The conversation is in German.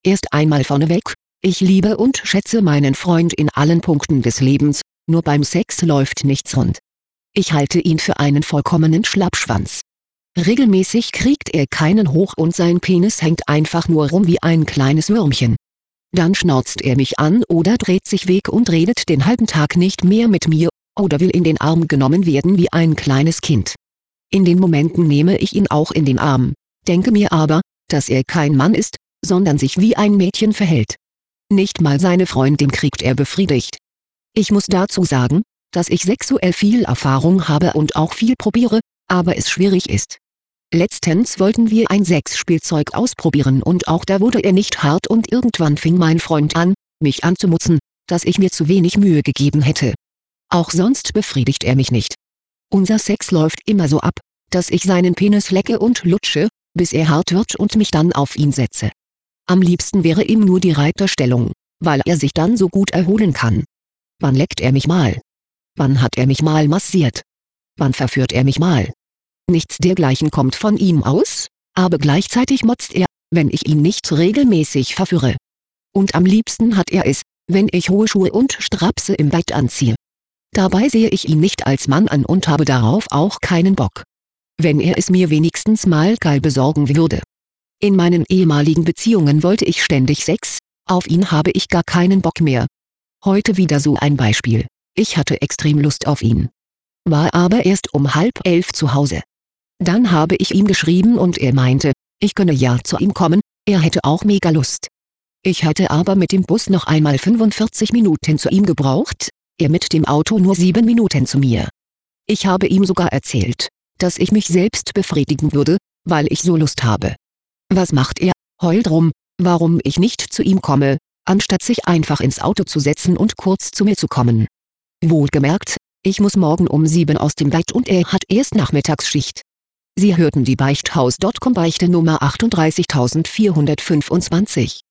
Erst einmal vorneweg: Ich liebe und schätze meinen Freund in allen Punkten des Lebens, nur beim Sex läuft nichts rund. Ich halte ihn für einen vollkommenen Schlappschwanz. Regelmäßig kriegt er keinen hoch und sein Penis hängt einfach nur rum wie ein kleines Würmchen. Dann schnauzt er mich an oder dreht sich weg und redet den halben Tag nicht mehr mit mir, oder will in den Arm genommen werden wie ein kleines Kind. In den Momenten nehme ich ihn auch in den Arm, denke mir aber, dass er kein Mann ist, sondern sich wie ein Mädchen verhält. Nicht mal seine Freundin kriegt er befriedigt. Ich muss dazu sagen, dass ich sexuell viel Erfahrung habe und auch viel probiere, aber es schwierig ist. Letztens wollten wir ein Sexspielzeug ausprobieren und auch da wurde er nicht hart und irgendwann fing mein Freund an, mich anzumutzen, dass ich mir zu wenig Mühe gegeben hätte. Auch sonst befriedigt er mich nicht. Unser Sex läuft immer so ab, dass ich seinen Penis lecke und lutsche, bis er hart wird und mich dann auf ihn setze. Am liebsten wäre ihm nur die Reiterstellung, weil er sich dann so gut erholen kann. Wann leckt er mich mal? Wann hat er mich mal massiert? Wann verführt er mich mal? Nichts dergleichen kommt von ihm aus, aber gleichzeitig motzt er, wenn ich ihn nicht regelmäßig verführe. Und am liebsten hat er es, wenn ich hohe Schuhe und Strapse im Bett anziehe. Dabei sehe ich ihn nicht als Mann an und habe darauf auch keinen Bock. Wenn er es mir wenigstens mal geil besorgen würde. In meinen ehemaligen Beziehungen wollte ich ständig Sex, auf ihn habe ich gar keinen Bock mehr. Heute wieder so ein Beispiel: Ich hatte extrem Lust auf ihn. War aber erst um 10:30 zu Hause. Dann habe ich ihm geschrieben und er meinte, ich könne ja zu ihm kommen, er hätte auch mega Lust. Ich hätte aber mit dem Bus noch einmal 45 Minuten zu ihm gebraucht, er mit dem Auto nur 7 Minuten zu mir. Ich habe ihm sogar erzählt, dass ich mich selbst befriedigen würde, weil ich so Lust habe. Was macht er? Heult rum, warum ich nicht zu ihm komme, anstatt sich einfach ins Auto zu setzen und kurz zu mir zu kommen. Wohlgemerkt, ich muss morgen um 7 aus dem Bett und er hat erst Nachmittagsschicht. Sie hörten die Beichthaus.com Beichte Nummer 38425.